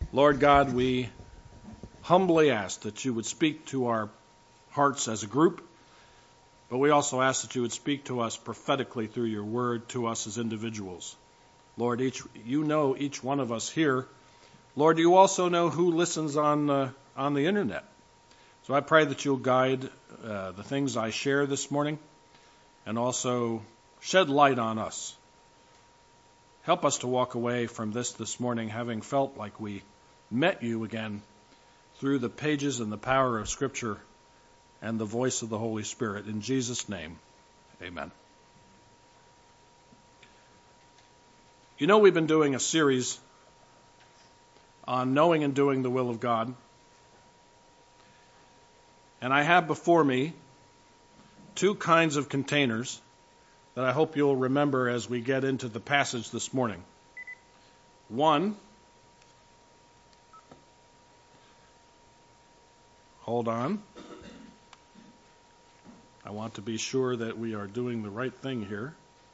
Lord God, we humbly ask that you would speak to our hearts as a group, but we also ask that you would speak to us prophetically through your word to us as individuals. Lord, you know each one of us here. Lord, you also know who listens on the internet. So I pray that you'll guide the things I share this morning and also shed light on us. Help us to walk away from this morning having felt like we met you again through the pages and the power of Scripture and the voice of the Holy Spirit. In Jesus' name, amen. You know, we've been doing a series on knowing and doing the will of God. And I have before me two kinds of containers that I hope you'll remember as we get into the passage this morning. One, hold on. I want to be sure that we are doing the right thing here.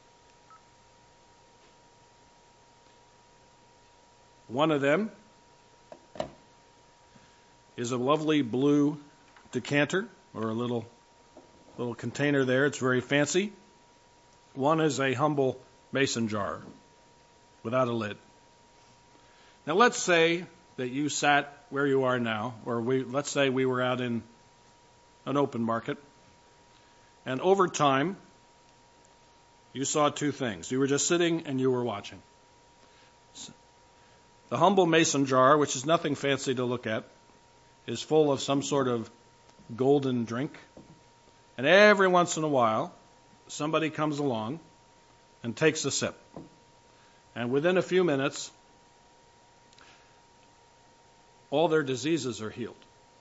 One of them is a lovely blue decanter, or a little container there. It's very fancy. One is a humble mason jar without a lid. Now let's say that you sat where you are now, or let's say we were out in an open market, and over time you saw two things. You were just sitting and you were watching. The humble mason jar, which is nothing fancy to look at, is full of some sort of golden drink. And every once in a while, somebody comes along and takes a sip. And within a few minutes, all their diseases are healed.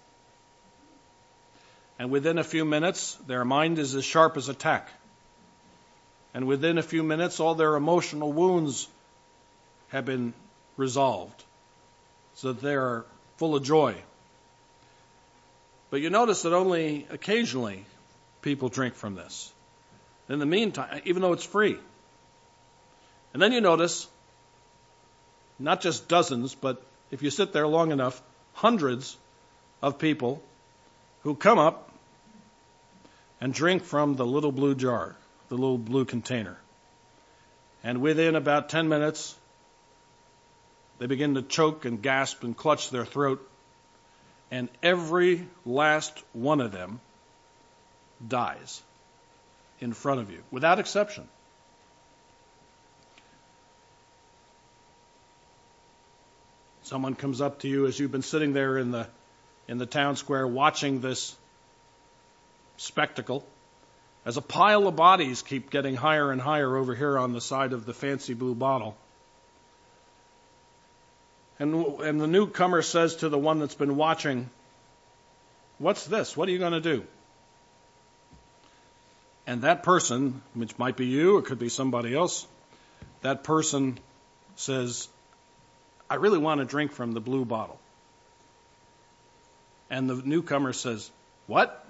And within a few minutes, their mind is as sharp as a tack. And within a few minutes, all their emotional wounds have been resolved, so that they are full of joy. But you notice that only occasionally people drink from this. In the meantime, even though it's free. And then you notice, not just dozens, but if you sit there long enough, hundreds of people who come up and drink from the little blue jar, the little blue container. And within about 10 minutes, they begin to choke and gasp and clutch their throat. And every last one of them dies in front of you, without exception. Someone comes up to you as you've been sitting there in the town square watching this spectacle, as a pile of bodies keep getting higher and higher over here on the side of the fancy blue bottle. And the newcomer says to the one that's been watching, "What's this? What are you going to do?" And that person, which might be you or could be somebody else, that person says, "I really want to drink from the blue bottle." And the newcomer says, "What?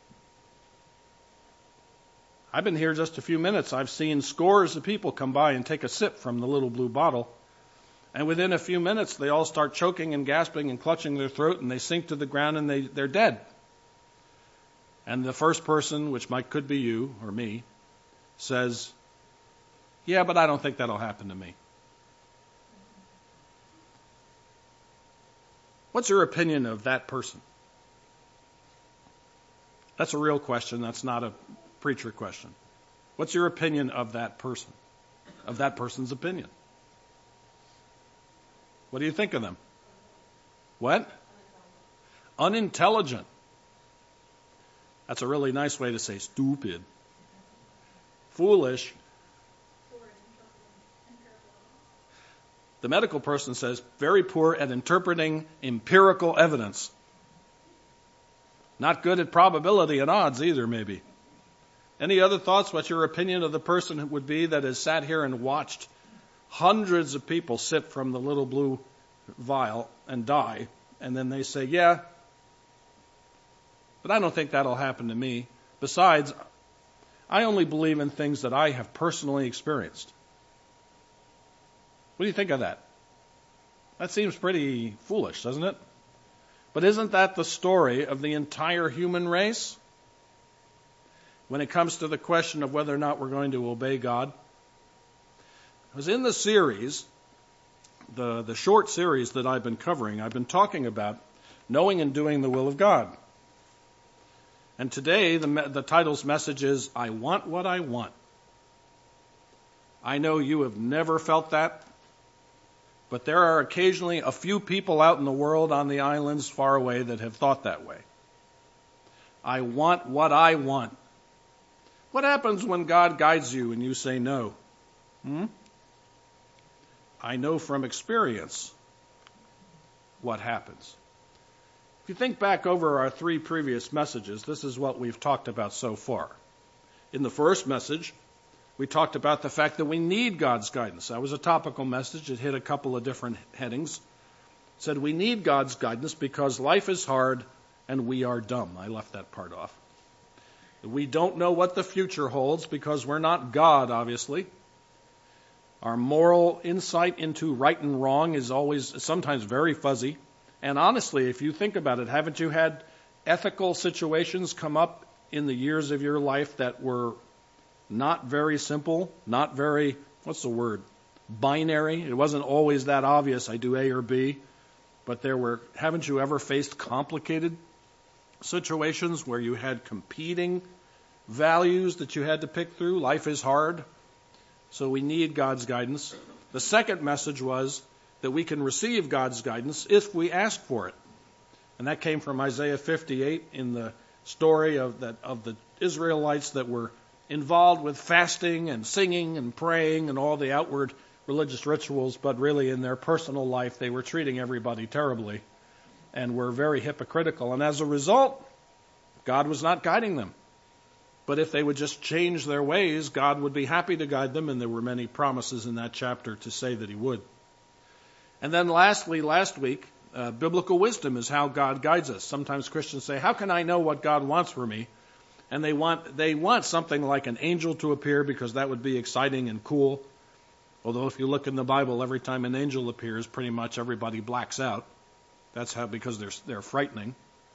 I've been here just a few minutes. I've seen scores of people come by and take a sip from the little blue bottle. And within a few minutes, they all start choking and gasping and clutching their throat, and they sink to the ground and they're dead." And the first person, which could be you or me, says, "Yeah, but I don't think that'll happen to me." What's your opinion of that person? That's a real question. That's not a preacher question. What's your opinion of that person? Of that person's opinion? What do you think of them? What? Unintelligent. That's a really nice way to say stupid. Foolish. The medical person says very poor at interpreting empirical evidence. Not good at probability and odds either, maybe. Any other thoughts what your opinion of the person would be that has sat here and watched hundreds of people sip from the little blue vial and die, and then they say, "Yeah, but I don't think that'll happen to me. Besides, I only believe in things that I have personally experienced." What do you think of that? That seems pretty foolish, doesn't it? But isn't that the story of the entire human race? When it comes to the question of whether or not we're going to obey God. Because in the series, the short series that I've been covering, I've been talking about knowing and doing the will of God. And today, the title's message is, I want what I want. I know you have never felt that, but there are occasionally a few people out in the world on the islands far away that have thought that way. I want what I want. What happens when God guides you and you say no? I know from experience what happens. If you think back over our 3 previous messages, this is what we've talked about so far. In the first message, we talked about the fact that we need God's guidance. That was a topical message. It hit a couple of different headings. It said we need God's guidance because life is hard and we are dumb. I left that part off. We don't know what the future holds because we're not God, obviously. Our moral insight into right and wrong is sometimes very fuzzy. And honestly, if you think about it, haven't you had ethical situations come up in the years of your life that were not very simple, not very, binary? It wasn't always that obvious, I do A or B. But haven't you ever faced complicated situations where you had competing values that you had to pick through? Life is hard, so we need God's guidance. The second message was that we can receive God's guidance if we ask for it. And that came from Isaiah 58 in the story of the Israelites that were involved with fasting and singing and praying and all the outward religious rituals, but really in their personal life they were treating everybody terribly and were very hypocritical. And as a result, God was not guiding them. But if they would just change their ways, God would be happy to guide them, and there were many promises in that chapter to say that he would. And then lastly, last week, biblical wisdom is how God guides us. Sometimes Christians say, how can I know what God wants for me? And they want something like an angel to appear because that would be exciting and cool. Although if you look in the Bible, every time an angel appears, pretty much everybody blacks out. That's because they're frightening.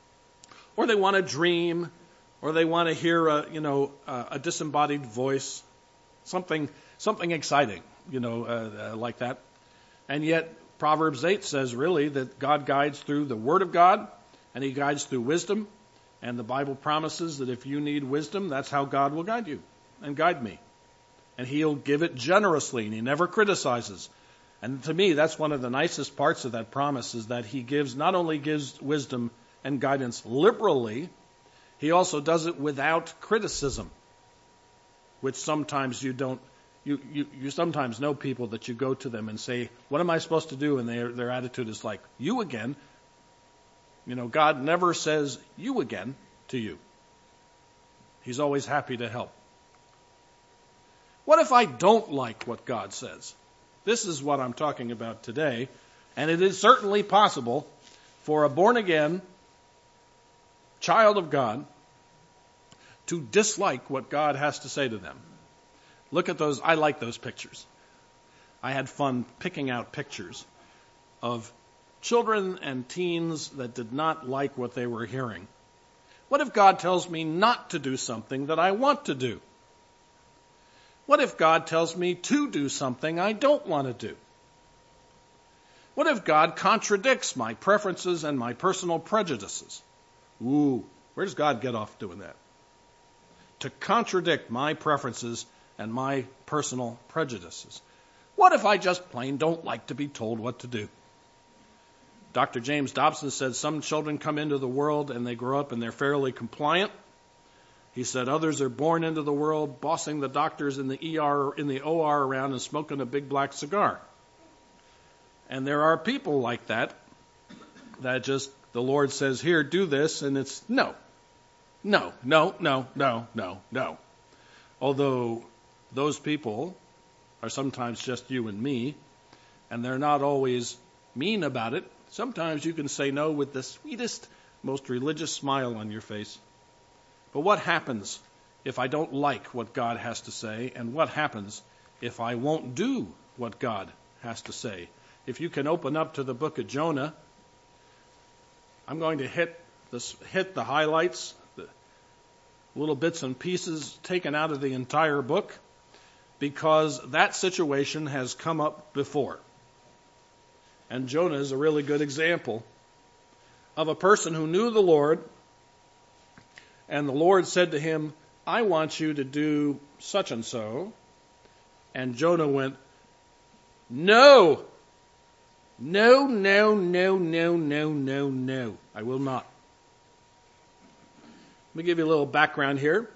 Or they want a dream, or they want to hear a disembodied voice, something exciting, like that. And yet Proverbs 8 says really that God guides through the Word of God, and he guides through wisdom. And the Bible promises that if you need wisdom, that's how God will guide you and guide me. And he'll give it generously, and he never criticizes. And to me, that's one of the nicest parts of that promise, is that he not only gives wisdom and guidance liberally, he also does it without criticism, which sometimes you don't. You sometimes know people that you go to them and say, what am I supposed to do? And their attitude is like, you again. God never says you again to you. He's always happy to help. What if I don't like what God says? This is what I'm talking about today. And it is certainly possible for a born-again child of God to dislike what God has to say to them. Look at those. I like those pictures. I had fun picking out pictures of children and teens that did not like what they were hearing. What if God tells me not to do something that I want to do? What if God tells me to do something I don't want to do? What if God contradicts my preferences and my personal prejudices? Where does God get off doing that? To contradict my preferences and my personal prejudices. What if I just plain don't like to be told what to do? Dr. James Dobson said some children come into the world and they grow up and they're fairly compliant. He said others are born into the world bossing the doctors in the OR around and smoking a big black cigar. And there are people like that just the Lord says, here, do this, and it's no. Although those people are sometimes just you and me, and they're not always mean about it. Sometimes you can say no with the sweetest, most religious smile on your face. But what happens if I don't like what God has to say? And what happens if I won't do what God has to say? If you can open up to the book of Jonah, I'm going to hit the highlights, the little bits and pieces taken out of the entire book, because that situation has come up before. And Jonah is a really good example of a person who knew the Lord, and the Lord said to him, I want you to do such and so. And Jonah went, no, no, no, no, no, no, no, no, I will not. Let me give you a little background here.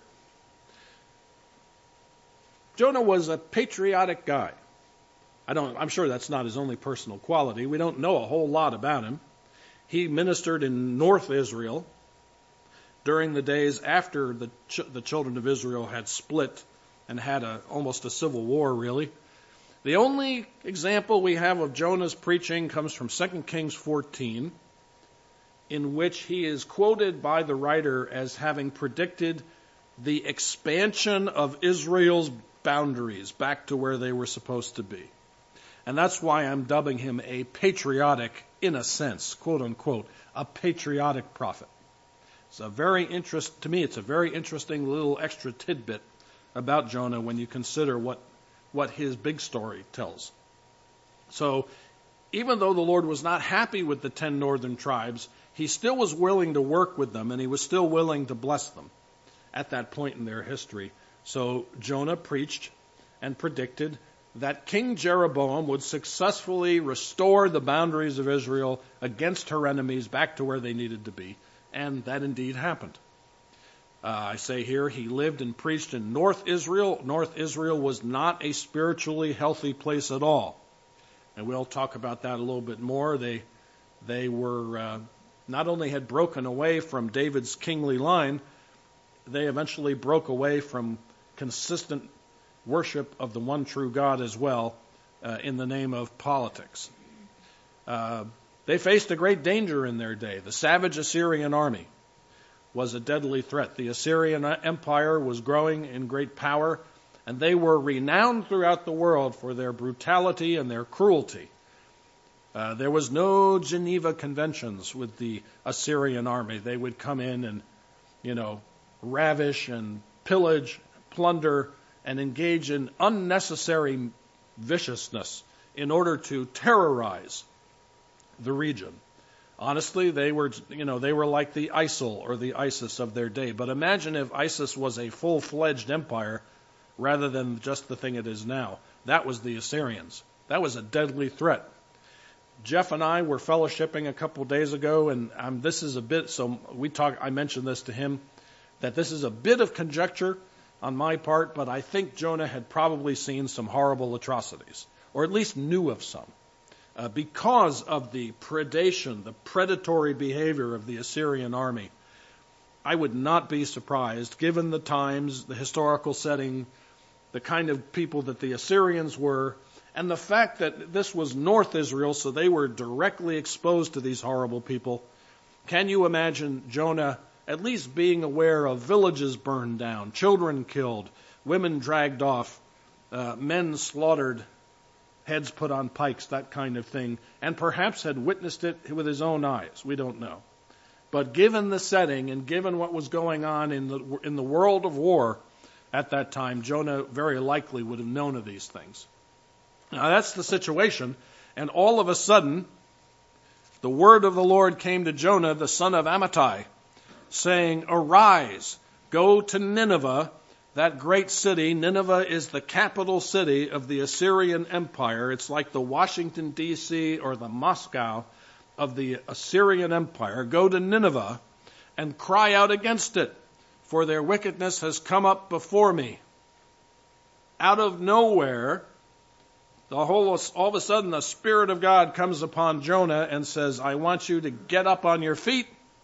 Jonah was a patriotic guy. I'm sure that's not his only personal quality. We don't know a whole lot about him. He ministered in North Israel during the days after the children of Israel had split and had almost a civil war, really. The only example we have of Jonah's preaching comes from 2 Kings 14, in which he is quoted by the writer as having predicted the expansion of Israel's boundaries back to where they were supposed to be. And that's why I'm dubbing him a patriotic, in a sense, quote unquote, a patriotic prophet. It's a very interesting little extra tidbit about Jonah when you consider what his big story tells. So, even though the Lord was not happy with the 10 northern tribes, he still was willing to work with them, and he was still willing to bless them at that point in their history. So Jonah preached and predicted that King Jeroboam would successfully restore the boundaries of Israel against her enemies back to where they needed to be. And that indeed happened. I say here, he lived and preached in North Israel. North Israel was not a spiritually healthy place at all. And we'll talk about that a little bit more. They were not only had broken away from David's kingly line, they eventually broke away from consistent worship of the one true God as well, in the name of politics. They faced a great danger in their day. The savage Assyrian army was a deadly threat. The Assyrian Empire was growing in great power, and they were renowned throughout the world for their brutality and their cruelty. There was no Geneva Conventions with the Assyrian army. They would come in and, ravish and pillage, plunder, and engage in unnecessary viciousness in order to terrorize the region. Honestly, they were like the ISIL or the ISIS of their day. But imagine if ISIS was a full-fledged empire rather than just the thing it is now. That was the Assyrians. That was a deadly threat. Jeff and I were fellowshipping a couple of days ago, and this is a bit, so I mentioned this to him, that this is a bit of conjecture on my part, but I think Jonah had probably seen some horrible atrocities, or at least knew of some, because of the predation, the predatory behavior of the Assyrian army. I would not be surprised, given the times, the historical setting, the kind of people that the Assyrians were, and the fact that this was North Israel, so they were directly exposed to these horrible people. Can you imagine Jonah at least being aware of villages burned down, children killed, women dragged off, men slaughtered, heads put on pikes, that kind of thing, and perhaps had witnessed it with his own eyes? We don't know. But given the setting and given what was going on in the world of war at that time, Jonah very likely would have known of these things. Now that's the situation, and all of a sudden, the word of the Lord came to Jonah, the son of Amittai, saying, "Arise, go to Nineveh, that great city." Nineveh is the capital city of the Assyrian Empire. It's like the Washington, D.C. or the Moscow of the Assyrian Empire. Go to Nineveh and cry out against it, for their wickedness has come up before me. Out of nowhere, all of a sudden the Spirit of God comes upon Jonah and says, I want you to get up on your feet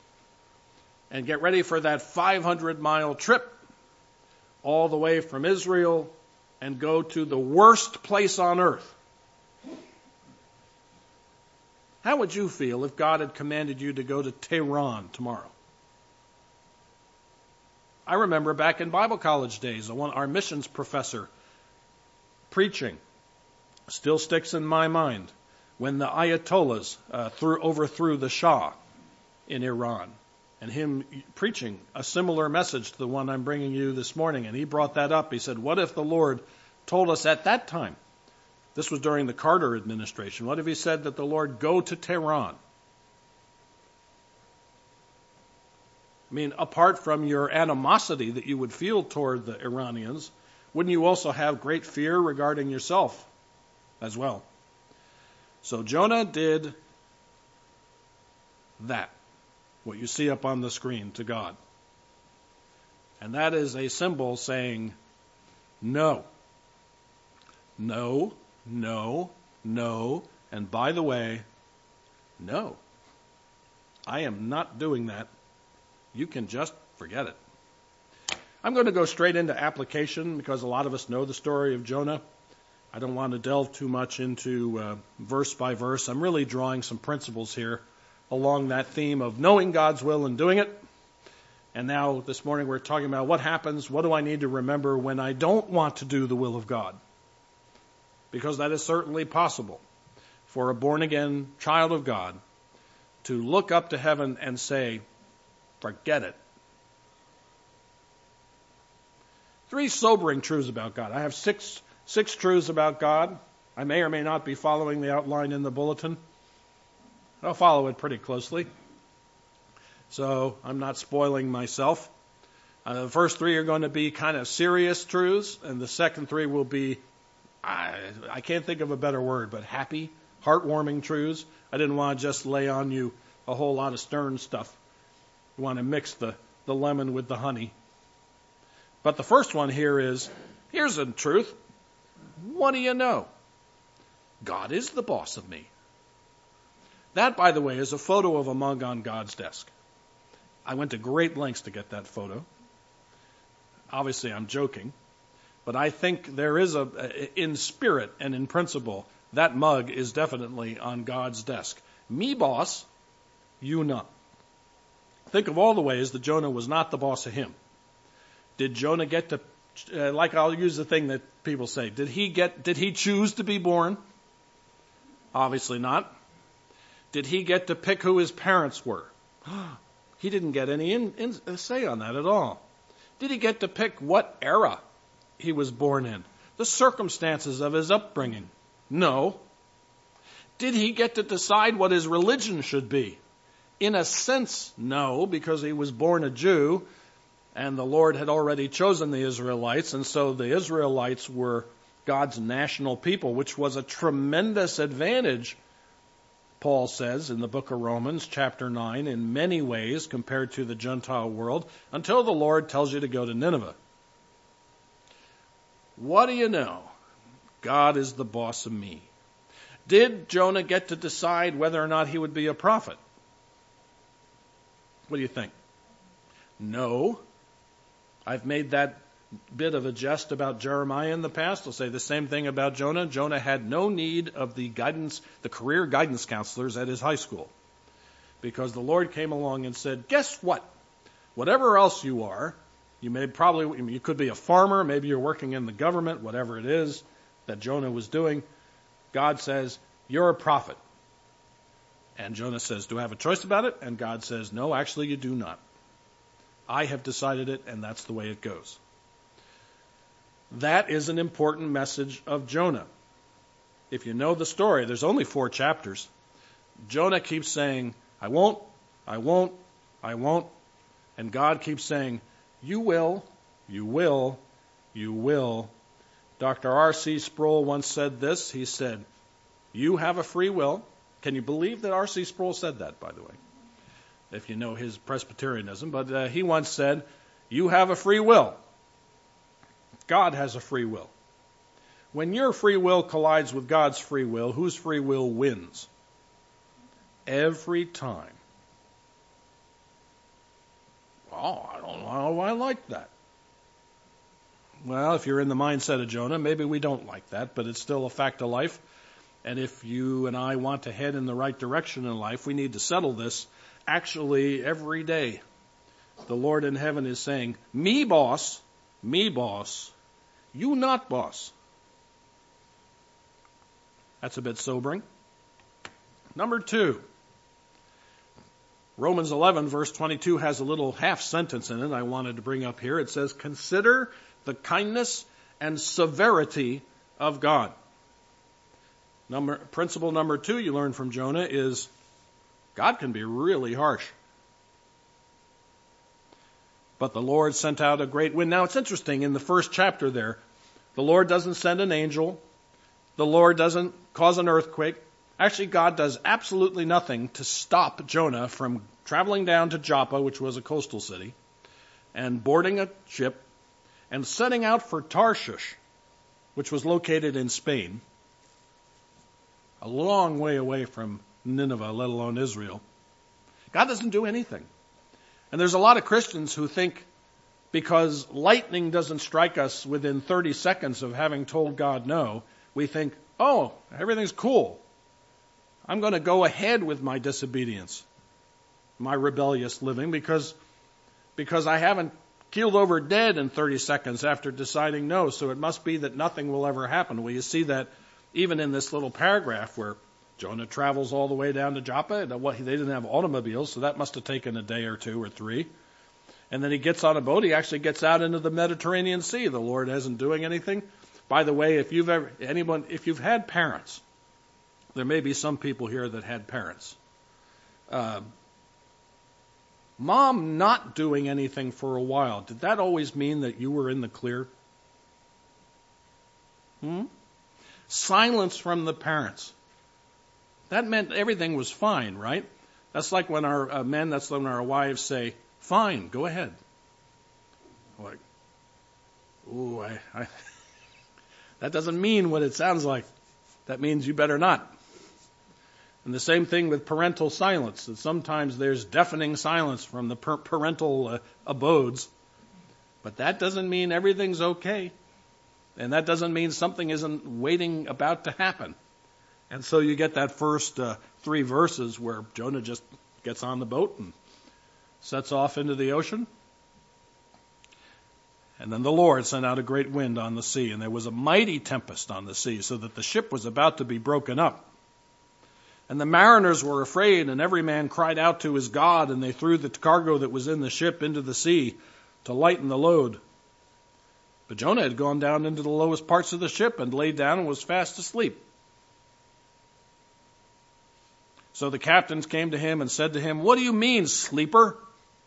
and get ready for that 500-mile trip all the way from Israel and go to the worst place on earth. How would you feel if God had commanded you to go to Tehran tomorrow? I remember back in Bible college days, our missions professor preaching, still sticks in my mind, when the Ayatollahs overthrew the Shah in Iran, and him preaching a similar message to the one I'm bringing you this morning. And he brought that up. He said, what if the Lord told us at that time, this was during the Carter administration, what if he said that the Lord go to Tehran? I mean, apart from your animosity that you would feel toward the Iranians, wouldn't you also have great fear regarding yourself as well? So Jonah did that, what you see up on the screen, to God. And that is a symbol saying, no, no, no, no, and by the way, no. I am not doing that. You can just forget it. I'm going to go straight into application because a lot of us know the story of Jonah. I don't want to delve too much into verse by verse. I'm really drawing some principles here along that theme of knowing God's will and doing it. And now this morning we're talking about what happens, what do I need to remember when I don't want to do the will of God? Because that is certainly possible for a born-again child of God to look up to heaven and say, forget it. 3 sobering truths about God. I have six truths about God. I may or may not be following the outline in the bulletin. I'll follow it pretty closely, so I'm not spoiling myself. The first 3 are going to be kind of serious truths, and the second 3 will be, I can't think of a better word, but happy, heartwarming truths. I didn't want to just lay on you a whole lot of stern stuff. You want to mix the lemon with the honey. But the first one here is, here's the truth. What do you know? God is the boss of me. That, by the way, is a photo of a mug on God's desk. I went to great lengths to get that photo. Obviously, I'm joking. But I think there is in spirit and in principle, that mug is definitely on God's desk. Me boss, you not. Think of all the ways that Jonah was not the boss of him. Did Jonah get to, I'll use the thing that people say, did he choose to be born? Obviously not. Did he get to pick who his parents were? He didn't get any say on that at all. Did he get to pick what era he was born in? The circumstances of his upbringing? No. Did he get to decide what his religion should be? In a sense, no, because he was born a Jew, and the Lord had already chosen the Israelites, and so the Israelites were God's national people, which was a tremendous advantage, Paul says in the book of Romans, chapter 9, in many ways compared to the Gentile world, until the Lord tells you to go to Nineveh. What do you know? God is the boss of me. Did Jonah get to decide whether or not he would be a prophet? What do you think? No. I've made that bit of a jest about Jeremiah in the past. I'll say the same thing about Jonah. Jonah had no need of the career guidance counselors at his high school, because the Lord came along and said, guess what? Whatever else you are, you could be a farmer, maybe you're working in the government, whatever it is that Jonah was doing. God says, you're a prophet. And Jonah says, do I have a choice about it? And God says, no, actually you do not. I have decided it, and that's the way it goes. That is an important message of Jonah. If you know the story, there's only 4 chapters. Jonah keeps saying, I won't, I won't, I won't. And God keeps saying, you will, you will, you will. Dr. R.C. Sproul once said this. He said, you have a free will. Can you believe that R.C. Sproul said that, by the way? If you know his Presbyterianism. But he once said, you have a free will. God has a free will. When your free will collides with God's free will, whose free will wins? Every time. Oh, I don't know how I like that. Well, if you're in the mindset of Jonah, maybe we don't like that, but it's still a fact of life. And if you and I want to head in the right direction in life, we need to settle this actually every day. The Lord in heaven is saying, me boss, you not boss. That's a bit sobering. Number 2, Romans 11, verse 22 has a little half sentence in it I wanted to bring up here. It says, consider the kindness and severity of God. Principle number 2 you learn from Jonah is God can be really harsh. But the Lord sent out a great wind. Now it's interesting, in the first chapter there, the Lord doesn't send an angel. The Lord doesn't cause an earthquake. Actually, God does absolutely nothing to stop Jonah from traveling down to Joppa, which was a coastal city, and boarding a ship and setting out for Tarshish, which was located in Spain, a long way away from Nineveh, let alone Israel. God doesn't do anything. And there's a lot of Christians who think because lightning doesn't strike us within 30 seconds of having told God no, we think, oh, everything's cool. I'm going to go ahead with my disobedience, my rebellious living, because I haven't keeled over dead in 30 seconds after deciding no, so it must be that nothing will ever happen. Well, you see that even in this little paragraph where Jonah travels all the way down to Joppa. They didn't have automobiles, so that must have taken a day or 2 or 3. And then he gets on a boat. He actually gets out into the Mediterranean Sea. The Lord isn't doing anything. By the way, if you've had parents, there may be some people here that had parents. Mom not doing anything for a while, did that always mean that you were in the clear? Silence from the parents. That meant everything was fine, right? That's like when our men, that's when our wives say, fine, go ahead. Like, ooh, that doesn't mean what it sounds like. That means you better not. And the same thing with parental silence. That sometimes there's deafening silence from the parental abodes. But that doesn't mean everything's okay. And that doesn't mean something isn't about to happen. And so you get that first 3 verses where Jonah just gets on the boat and sets off into the ocean. And then the Lord sent out a great wind on the sea, and there was a mighty tempest on the sea, so that the ship was about to be broken up. And the mariners were afraid, and every man cried out to his God, and they threw the cargo that was in the ship into the sea to lighten the load. But Jonah had gone down into the lowest parts of the ship and laid down and was fast asleep. So the captains came to him and said to him, "What do you mean, sleeper?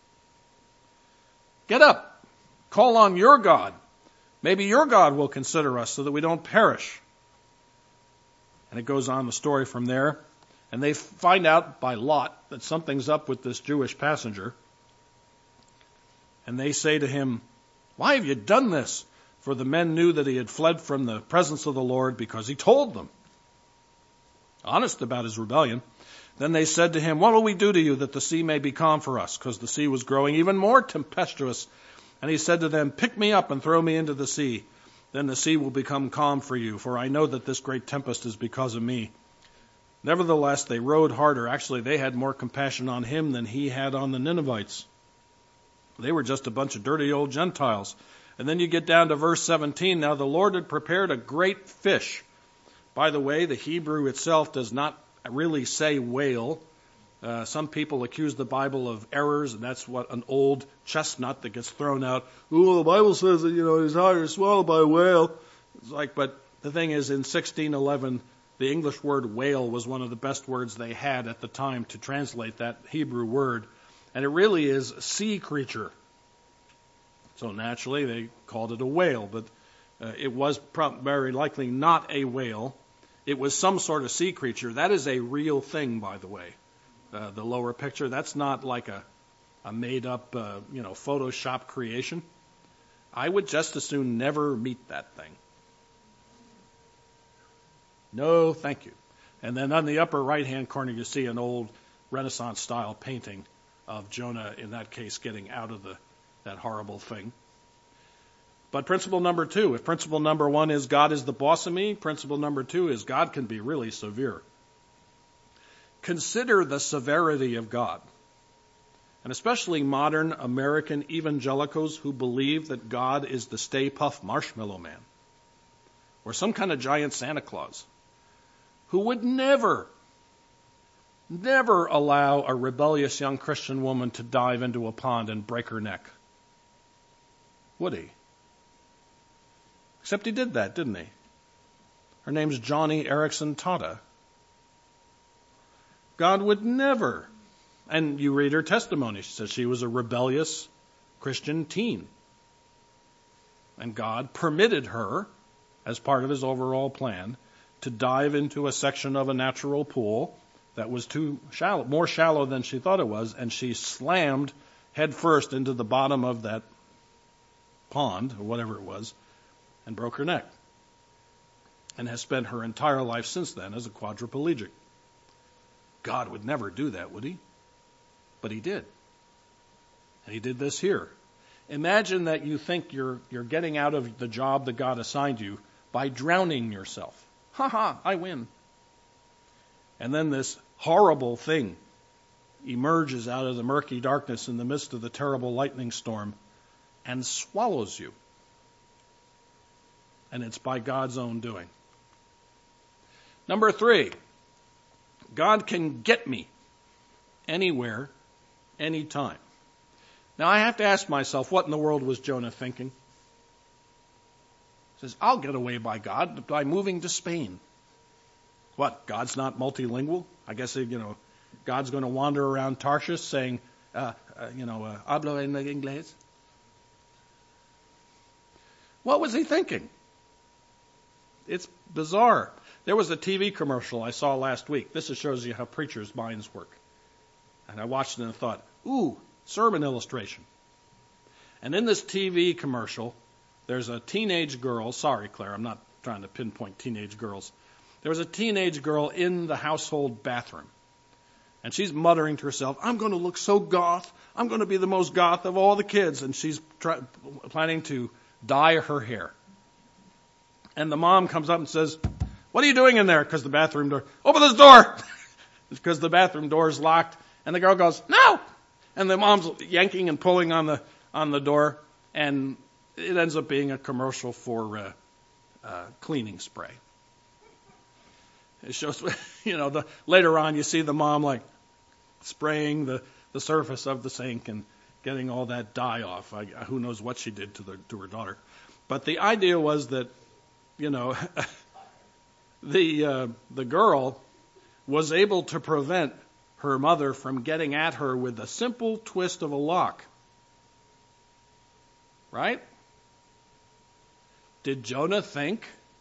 Get up, call on your God. Maybe your God will consider us so that we don't perish." And it goes on the story from there. And they find out by Lot that something's up with this Jewish passenger. And they say to him, "Why have you done this?" For the men knew that he had fled from the presence of the Lord because he told them. Honest about his rebellion. Then they said to him, "What will we do to you that the sea may be calm for us?" Because the sea was growing even more tempestuous. And he said to them, "Pick me up and throw me into the sea. Then the sea will become calm for you, for I know that this great tempest is because of me." Nevertheless, they rowed harder. Actually, they had more compassion on him than he had on the Ninevites. They were just a bunch of dirty old Gentiles. And then you get down to verse 17. Now the Lord had prepared a great fish. By the way, the Hebrew itself does not really say whale. Some people accuse the Bible of errors, and that's what an old chestnut that gets thrown out. "Oh, the Bible says that, his heart is swallowed by a whale." It's like, but the thing is, in 1611, the English word whale was one of the best words they had at the time to translate that Hebrew word. And it really is sea creature. So naturally, they called it a whale, but it was very likely not a whale. It was some sort of sea creature. That is a real thing, by the way. The lower picture, that's not like a made-up, Photoshop creation. I would just as soon never meet that thing. No, thank you. And then on the upper right-hand corner, you see an old Renaissance-style painting of Jonah, in that case, getting out of that horrible thing. But principle number 2, if principle number 1 is God is the boss of me, principle number 2 is God can be really severe. Consider the severity of God, and especially modern American evangelicals who believe that God is the Stay Puft Marshmallow Man or some kind of giant Santa Claus who would never never allow a rebellious young Christian woman to dive into a pond and break her neck. Would he? Except he did that, didn't he? Her name's Johnny Erickson Tata. God would never. And you read her testimony. She says she was a rebellious Christian teen. And God permitted her, as part of his overall plan, to dive into a section of a natural pool that was too shallow, more shallow than she thought it was, and she slammed head first into the bottom of that pond, or whatever it was, and broke her neck. And has spent her entire life since then as a quadriplegic. God would never do that, would he? But he did. And he did this here. Imagine that you think you're getting out of the job that God assigned you by drowning yourself. Ha ha, I win. And then this horrible thing emerges out of the murky darkness in the midst of the terrible lightning storm and swallows you. And it's by God's own doing. Number 3, God can get me anywhere, anytime. Now I have to ask myself, what in the world was Jonah thinking? He says, I'll get away by God by moving to Spain. What, God's not multilingual? I guess, God's going to wander around Tarshish saying, hablo en inglés. What was he thinking? It's bizarre. There was a TV commercial I saw last week. This shows you how preachers' minds work. And I watched it and thought, ooh, sermon illustration. And in this TV commercial, there's a teenage girl. Sorry, Claire, I'm not trying to pinpoint teenage girls. There was a teenage girl in the household bathroom. And she's muttering to herself, I'm going to look so goth. I'm going to be the most goth of all the kids. And she's planning to dye her hair. And the mom comes up and says, what are you doing in there? Because the bathroom door, open this door. Because the bathroom door is locked. And the girl goes, no. And the mom's yanking and pulling on the door. And it ends up being a commercial for cleaning spray. It shows, later on you see the mom like spraying the surface of the sink and getting all that dye off. Who knows what she did to her daughter. But the idea was that, the girl was able to prevent her mother from getting at her with a simple twist of a lock. Right? Did Jonah think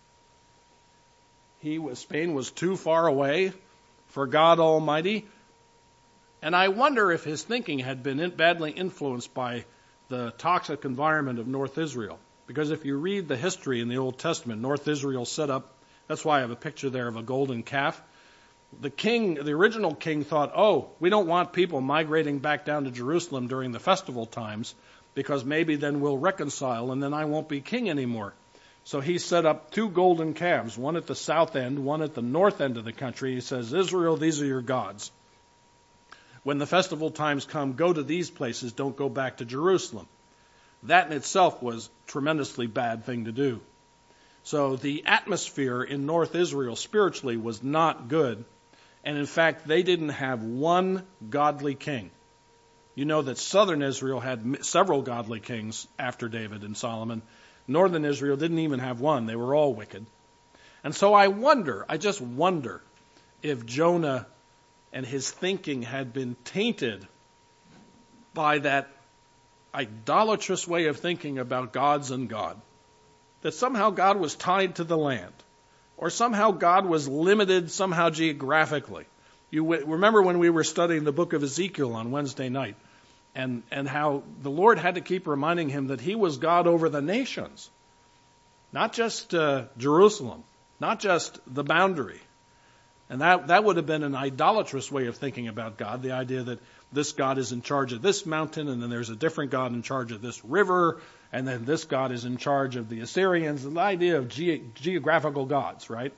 Spain was too far away for God Almighty? And I wonder if his thinking had been badly influenced by the toxic environment of North Israel. Because if you read the history in the Old Testament, North Israel set up, that's why I have a picture there of a golden calf. The original king thought, we don't want people migrating back down to Jerusalem during the festival times, because maybe then we'll reconcile and then I won't be king anymore. So he set up 2 golden calves, one at the south end, one at the north end of the country. He says, Israel, these are your gods. When the festival times come, go to these places, don't go back to Jerusalem. That in itself was a tremendously bad thing to do. So the atmosphere in North Israel spiritually was not good. And in fact, they didn't have one godly king. You know that southern Israel had several godly kings after David and Solomon. Northern Israel didn't even have one. They were all wicked. And so I just wonder if Jonah and his thinking had been tainted by that idolatrous way of thinking about gods and God. That somehow God was tied to the land. Or somehow God was limited somehow geographically. You remember when we were studying the book of Ezekiel on Wednesday night, and how the Lord had to keep reminding him that he was God over the nations. Not just Jerusalem, not just the boundary. And that would have been an idolatrous way of thinking about God, the idea that this God is in charge of this mountain, and then there's a different God in charge of this river, and then this God is in charge of the Assyrians, the idea of geographical gods, right?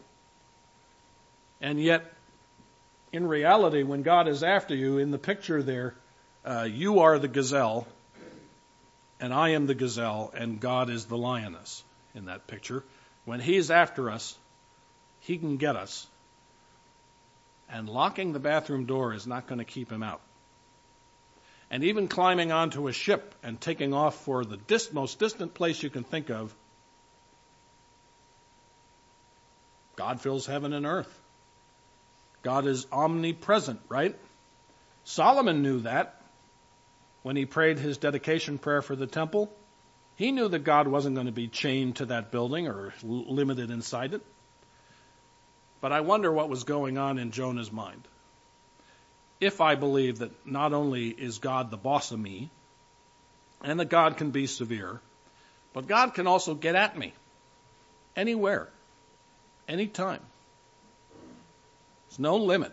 And yet, in reality, when God is after you, in the picture there, you are the gazelle, and I am the gazelle, and God is the lioness in that picture. When he's after us, he can get us. And locking the bathroom door is not going to keep him out. And even climbing onto a ship and taking off for the most distant place you can think of, God fills heaven and earth. God is omnipresent, right? Solomon knew that when he prayed his dedication prayer for the temple. He knew that God wasn't going to be chained to that building or limited inside it. But I wonder what was going on in Jonah's mind. If I believe that not only is God the boss of me, and that God can be severe, but God can also get at me anywhere, anytime. There's no limit.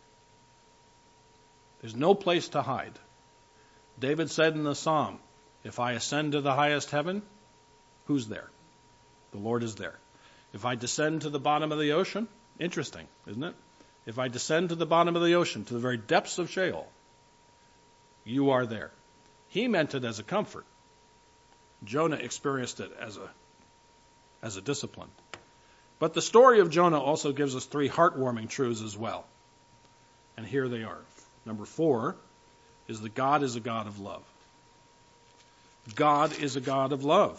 There's no place to hide. David said in the Psalm, if I ascend to the highest heaven, who's there? The Lord is there. If I descend to the bottom of the ocean, interesting, isn't it? If I descend to the bottom of the ocean, to the very depths of Sheol, you are there. He meant it as a comfort. Jonah experienced it as a discipline. But the story of Jonah also gives us 3 heartwarming truths as well. And here they are. Number 4 is that God is a God of love. God is a God of love.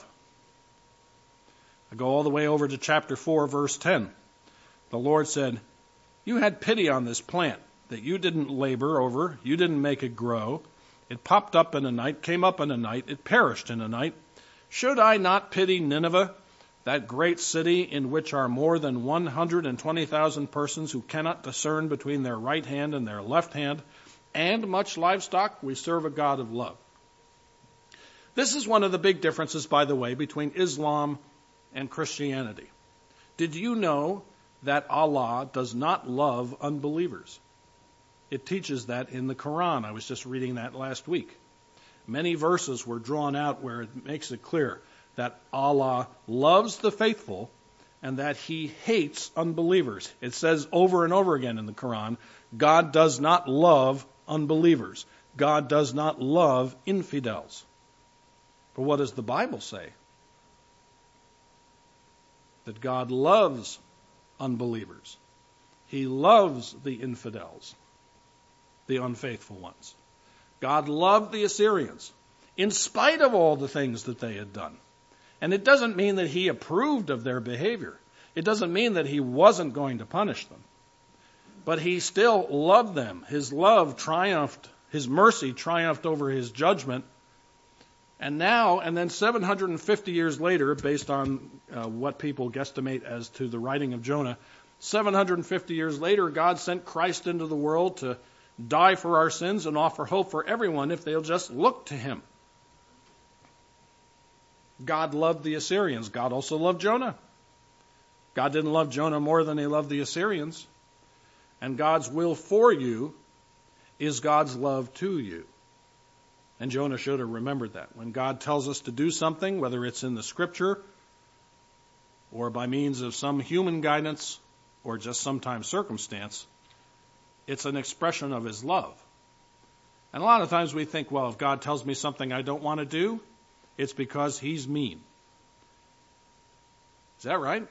I go all the way over to chapter 4, verse 10. The Lord said, you had pity on this plant that you didn't labor over, you didn't make it grow. It popped up in a night, came up in a night, it perished in a night. Should I not pity Nineveh, that great city in which are more than 120,000 persons who cannot discern between their right hand and their left hand, and much livestock? We serve a God of love. This is one of the big differences, by the way, between Islam and Christianity. Did you know that Allah does not love unbelievers? It teaches that in the Quran. I was just reading that last week. Many verses were drawn out where it makes it clear that Allah loves the faithful and that He hates unbelievers. It says over and over again in the Quran, God does not love unbelievers. God does not love infidels. But what does the Bible say? That God loves unbelievers. He loves the infidels, the unfaithful ones. God loved the Assyrians in spite of all the things that they had done. And it doesn't mean that He approved of their behavior. It doesn't mean that He wasn't going to punish them. But He still loved them. His love triumphed, His mercy triumphed over His judgment. And then 750 years later, based on what people guesstimate as to the writing of Jonah, 750 years later, God sent Christ into the world to die for our sins and offer hope for everyone if they'll just look to Him. God loved the Assyrians. God also loved Jonah. God didn't love Jonah more than He loved the Assyrians. And God's will for you is God's love to you. And Jonah should have remembered that. When God tells us to do something, whether it's in the Scripture or by means of some human guidance or just sometimes circumstance, it's an expression of His love. And a lot of times we think, well, if God tells me something I don't want to do, it's because He's mean. Is that right?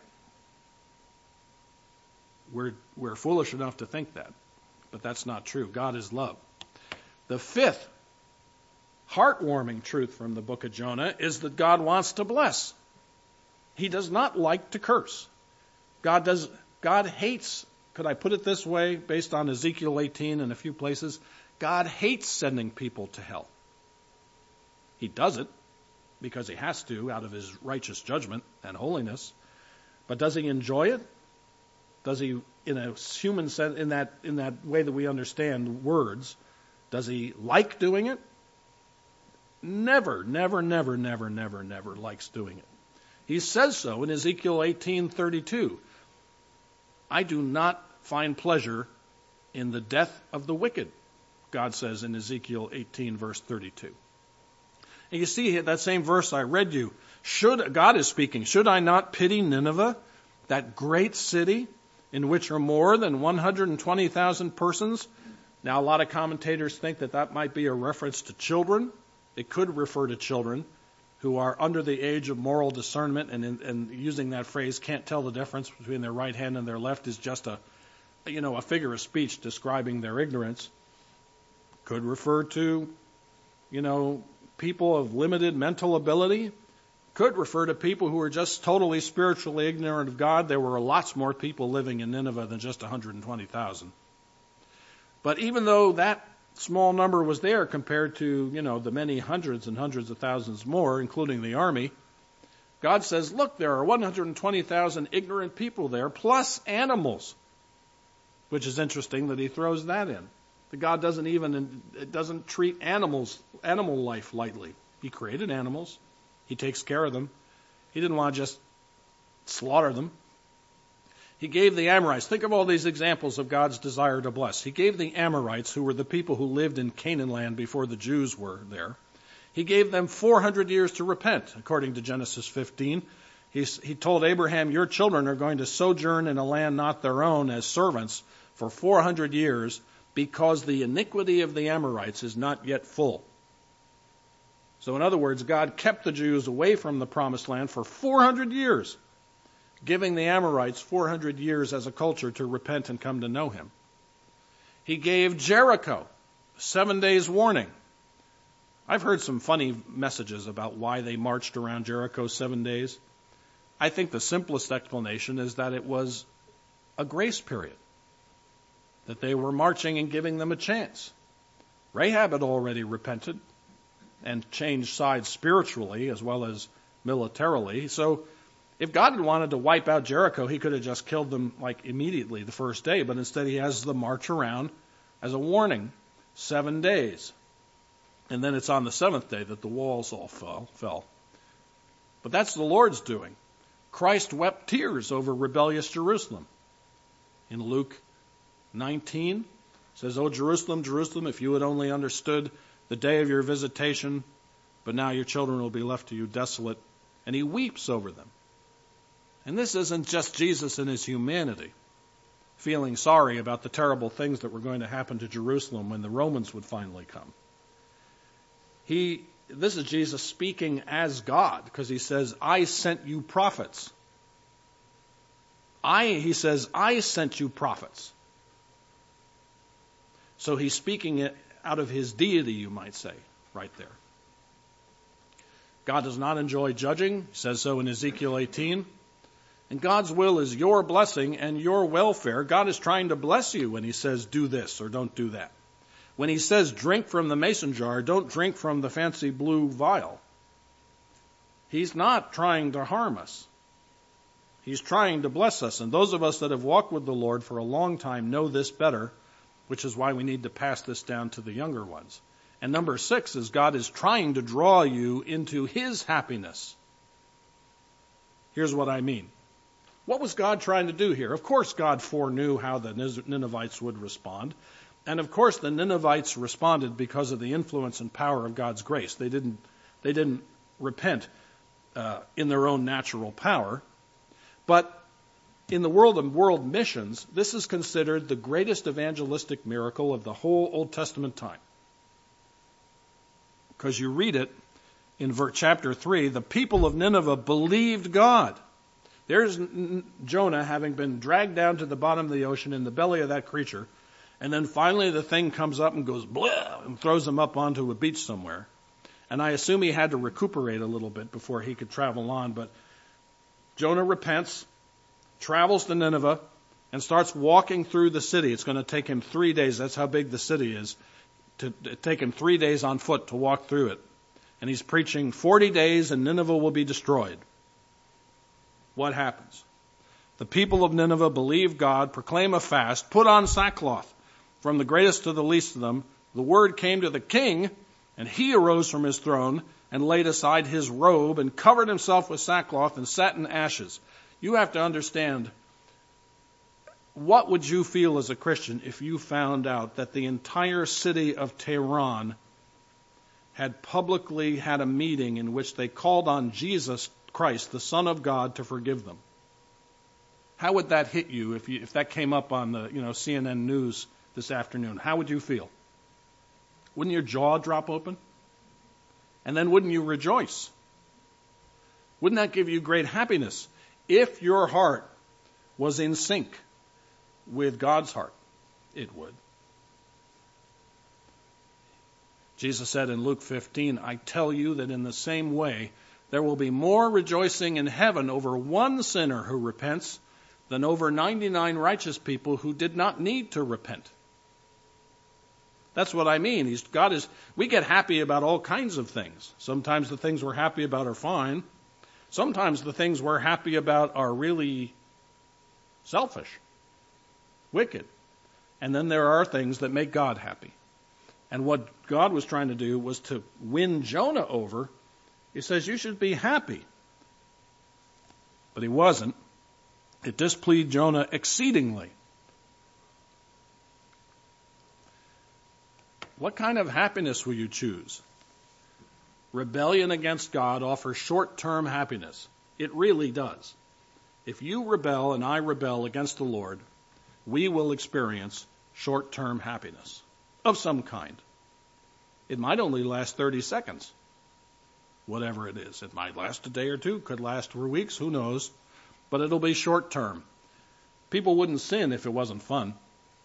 We're foolish enough to think that, but that's not true. God is love. The 5th heartwarming truth from the book of Jonah is that God wants to bless. He does not like to curse. God hates, could I put it this way, based on Ezekiel 18 and a few places, God hates sending people to hell. He does it because He has to out of His righteous judgment and holiness. But does He enjoy it? Does He, in a human sense, in that way that we understand words, does He like doing it? Never likes doing it. He says so in Ezekiel 18:32. I do not find pleasure in the death of the wicked, God says in Ezekiel 18, verse 32. And you see that same verse I read you. God is speaking, should I not pity Nineveh, that great city in which are more than 120,000 persons? Now, a lot of commentators think that might be a reference to children. It could refer to children who are under the age of moral discernment, and using that phrase, can't tell the difference between their right hand and their left, is just a figure of speech describing their ignorance. Could refer to, people of limited mental ability. Could refer to people who are just totally spiritually ignorant of God. There were lots more people living in Nineveh than just 120,000. But even though that small number was there compared to, the many hundreds and hundreds of thousands more, including the army, God says, look, there are 120,000 ignorant people there, plus animals, which is interesting that he throws that in. That God doesn't treat animal life lightly. He created animals. He takes care of them. He didn't want to just slaughter them. He gave the Amorites, think of all these examples of God's desire to bless. He gave the Amorites, who were the people who lived in Canaan land before the Jews were there, he gave them 400 years to repent, according to Genesis 15. He told Abraham, your children are going to sojourn in a land not their own as servants for 400 years because the iniquity of the Amorites is not yet full. So in other words, God kept the Jews away from the promised land for 400 years, giving the Amorites 400 years as a culture to repent and come to know him. He gave Jericho 7 days warning. I've heard some funny messages about why they marched around Jericho 7 days. I think the simplest explanation is that it was a grace period, that they were marching and giving them a chance. Rahab had already repented and changed sides spiritually as well as militarily. So if God had wanted to wipe out Jericho, he could have just killed them immediately the first day, but instead he has them march around as a warning, 7 days. And then it's on the seventh day that the walls all fell. But that's the Lord's doing. Christ wept tears over rebellious Jerusalem. In Luke 19, it says, "O Jerusalem, Jerusalem, if you had only understood the day of your visitation, but now your children will be left to you desolate." And he weeps over them. And this isn't just Jesus in his humanity, feeling sorry about the terrible things that were going to happen to Jerusalem when the Romans would finally come. This is Jesus speaking as God, because he says, I sent you prophets. He says, I sent you prophets. So he's speaking it out of his deity, you might say, right there. God does not enjoy judging. He says so in Ezekiel 18. And God's will is your blessing and your welfare. God is trying to bless you when he says, do this or don't do that. When he says drink from the mason jar, don't drink from the fancy blue vial. He's not trying to harm us. He's trying to bless us. And those of us that have walked with the Lord for a long time know this better, which is why we need to pass this down to the younger ones. And number 6 is God is trying to draw you into his happiness. Here's what I mean. What was God trying to do here? Of course, God foreknew how the Ninevites would respond. And of course, the Ninevites responded because of the influence and power of God's grace. They didn't repent in their own natural power. But in the world of world missions, this is considered the greatest evangelistic miracle of the whole Old Testament time. Because you read it in chapter 3, the people of Nineveh believed God. There's Jonah having been dragged down to the bottom of the ocean in the belly of that creature. And then finally the thing comes up and goes blah and throws him up onto a beach somewhere. And I assume he had to recuperate a little bit before he could travel on. But Jonah repents, travels to Nineveh, and starts walking through the city. It's going to take him 3 days. That's how big the city is. To take him 3 days on foot to walk through it. And he's preaching 40 days and Nineveh will be destroyed. What happens? The people of Nineveh believe God, proclaim a fast, put on sackcloth. From the greatest to the least of them, the word came to the king, and he arose from his throne and laid aside his robe and covered himself with sackcloth and sat in ashes. You have to understand, what would you feel as a Christian if you found out that the entire city of Tehran had publicly had a meeting in which they called on Jesus Christ, the Son of God, to forgive them? How would that hit you if that came up on the CNN news this afternoon? How would you feel? Wouldn't your jaw drop open? And then wouldn't you rejoice? Wouldn't that give you great happiness if your heart was in sync with God's heart? It would. Jesus said in Luke 15, I tell you that in the same way, there will be more rejoicing in heaven over one sinner who repents than over 99 righteous people who did not need to repent. That's what I mean. We get happy about all kinds of things. Sometimes the things we're happy about are fine. Sometimes the things we're happy about are really selfish, wicked. And then there are things that make God happy. And what God was trying to do was to win Jonah over. He says, you should be happy. But he wasn't. It displeased Jonah exceedingly. What kind of happiness will you choose? Rebellion against God offers short-term happiness. It really does. If you rebel and I rebel against the Lord, we will experience short-term happiness of some kind. It might only last 30 seconds, whatever it is. It might last a day or two, could last for weeks, who knows, but it'll be short-term. People wouldn't sin if it wasn't fun.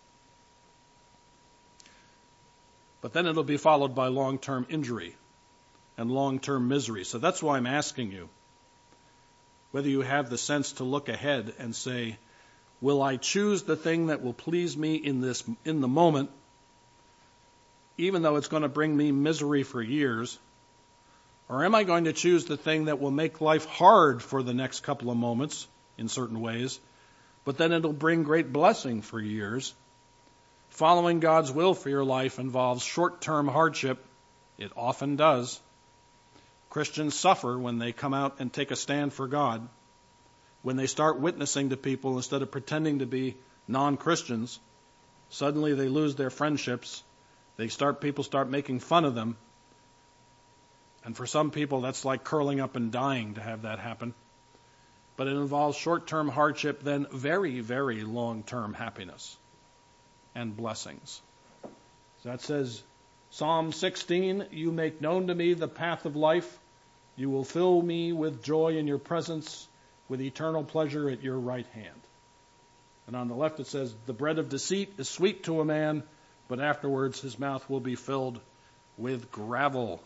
But then it'll be followed by long-term injury and long-term misery. So that's why I'm asking you whether you have the sense to look ahead and say, will I choose the thing that will please me in the moment, even though it's going to bring me misery for years? Or am I going to choose the thing that will make life hard for the next couple of moments in certain ways, but then it'll bring great blessing for years? Following God's will for your life involves short-term hardship. It often does. Christians suffer when they come out and take a stand for God. When they start witnessing to people instead of pretending to be non-Christians, suddenly they lose their friendships. People start making fun of them. And for some people, that's like curling up and dying to have that happen. But it involves short-term hardship, then very, very long-term happiness and blessings. So that says, Psalm 16, you make known to me the path of life. You will fill me with joy in your presence, with eternal pleasure at your right hand. And on the left it says, the bread of deceit is sweet to a man, but afterwards his mouth will be filled with gravel.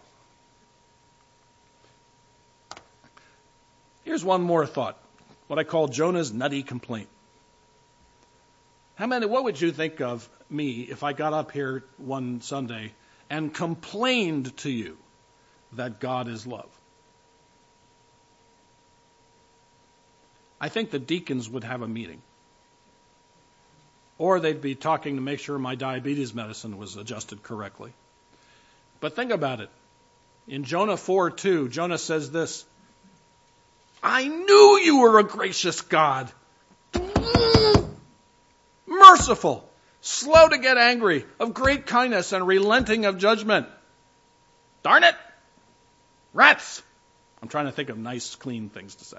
Here's one more thought, what I call Jonah's nutty complaint. What would you think of me if I got up here one Sunday and complained to you that God is love? I think the deacons would have a meeting. Or they'd be talking to make sure my diabetes medicine was adjusted correctly. But think about it. In Jonah 4:2, Jonah says this, I knew you were a gracious God, merciful, slow to get angry, of great kindness and relenting of judgment. Darn it! Rats! I'm trying to think of nice, clean things to say.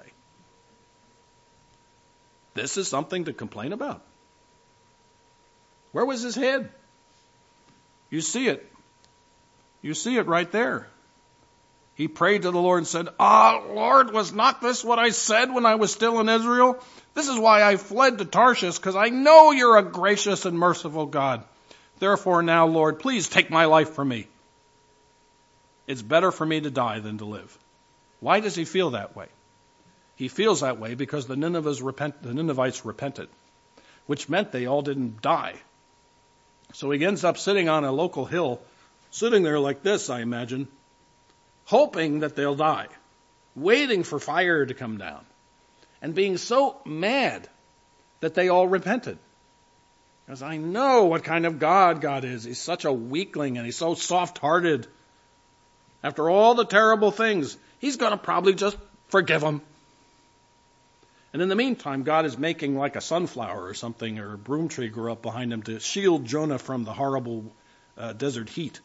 This is something to complain about. Where was his head? You see it. You see it right there. He prayed to the Lord and said, Lord, was not this what I said when I was still in Israel? This is why I fled to Tarshish, because I know you're a gracious and merciful God. Therefore now, Lord, please take my life from me. It's better for me to die than to live. Why does he feel that way? He feels that way because the Ninevites repented, which meant they all didn't die. So he ends up sitting on a local hill, sitting there like this, I imagine, hoping that they'll die, waiting for fire to come down, and being so mad that they all repented. Because I know what kind of God is. He's such a weakling and he's so soft-hearted. After all the terrible things, he's going to probably just forgive them. And in the meantime, God is making like a sunflower or something, or a broom tree grow up behind him to shield Jonah from the horrible desert heat.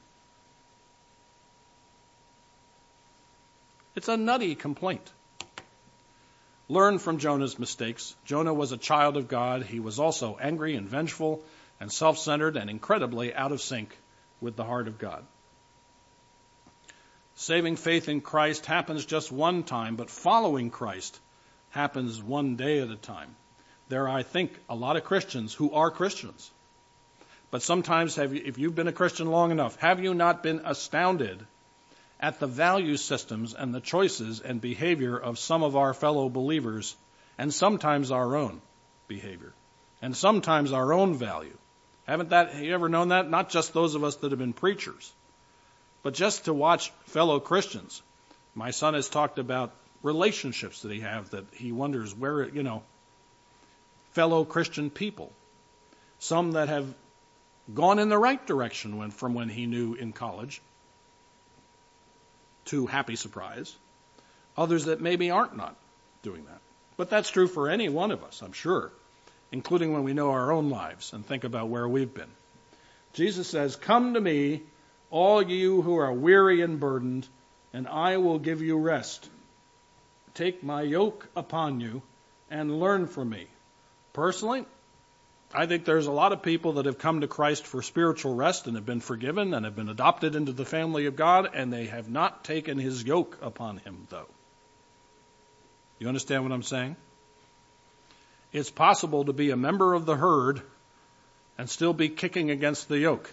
It's a nutty complaint. Learn from Jonah's mistakes. Jonah was a child of God. He was also angry and vengeful and self-centered and incredibly out of sync with the heart of God. Saving faith in Christ happens just one time, but following Christ happens one day at a time. There are, I think, a lot of Christians who are Christians. But sometimes, if you've been a Christian long enough, have you not been astounded at the value systems and the choices and behavior of some of our fellow believers, and sometimes our own behavior, and sometimes our own value? Have you ever known that? Not just those of us that have been preachers, but just to watch fellow Christians. My son has talked about relationships that he wonders where, fellow Christian people. Some that have gone in the right direction from when he knew in college, to happy surprise. Others that maybe aren't not doing that. But that's true for any one of us, I'm sure, including when we know our own lives and think about where we've been. Jesus says, "Come to me, all you who are weary and burdened, and I will give you rest. Take my yoke upon you and learn from me." Personally, I think there's a lot of people that have come to Christ for spiritual rest and have been forgiven and have been adopted into the family of God, and they have not taken his yoke upon him, though. You understand what I'm saying? It's possible to be a member of the herd and still be kicking against the yoke.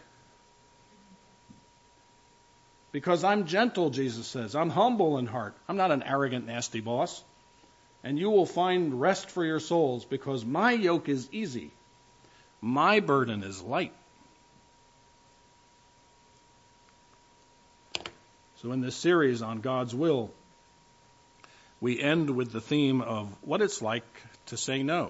Because I'm gentle, Jesus says. I'm humble in heart. I'm not an arrogant, nasty boss. And you will find rest for your souls, because my yoke is easy. My burden is light. So in this series on God's will, we end with the theme of what it's like to say no.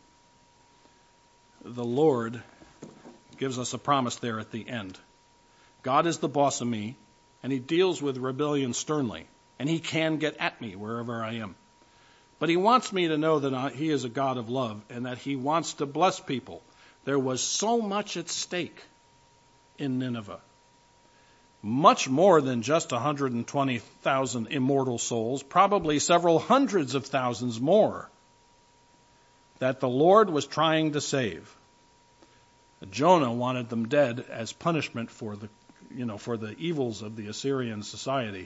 The Lord gives us a promise there at the end. God is the boss of me, and he deals with rebellion sternly, and he can get at me wherever I am. But he wants me to know that he is a God of love and that he wants to bless people. There was so much at stake in Nineveh. Much more than just 120,000 immortal souls, probably several hundreds of thousands more that the Lord was trying to save. Jonah wanted them dead as punishment for the evils of the Assyrian society.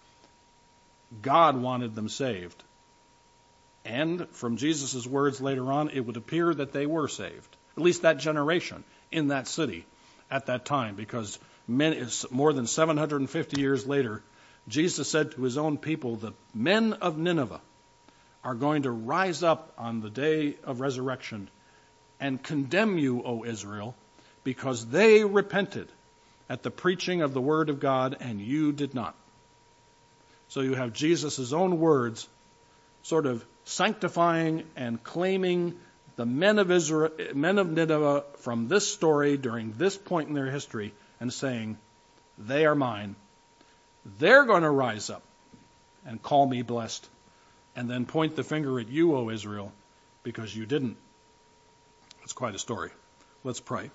God wanted them saved. And from Jesus' words later on, it would appear that they were saved. At least that generation in that city at that time, because more than 750 years later, Jesus said to his own people, the men of Nineveh are going to rise up on the day of resurrection and condemn you, O Israel, because they repented at the preaching of the word of God and you did not. So you have Jesus' own words sort of sanctifying and claiming the men of Nineveh from this story during this point in their history and saying, they are mine. They're going to rise up and call me blessed and then point the finger at you, O Israel, because you didn't. It's quite a story. Let's pray.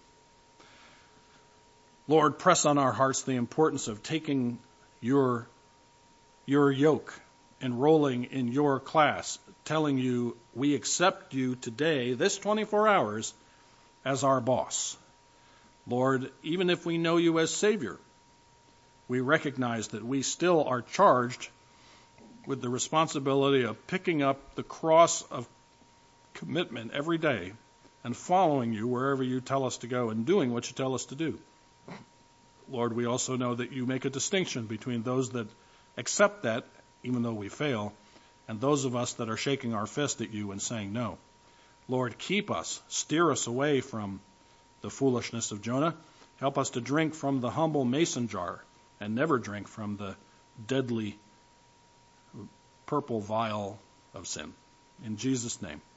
Lord, press on our hearts the importance of taking your yoke, enrolling in your class, telling you we accept you today, this 24 hours, as our boss. Lord, even if we know you as Savior, we recognize that we still are charged with the responsibility of picking up the cross of commitment every day and following you wherever you tell us to go and doing what you tell us to do. Lord, we also know that you make a distinction between those that accept that, even though we fail, and those of us that are shaking our fist at you and saying no. Lord, keep us, steer us away from the foolishness of Jonah. Help us to drink from the humble mason jar and never drink from the deadly purple vial of sin. In Jesus' name.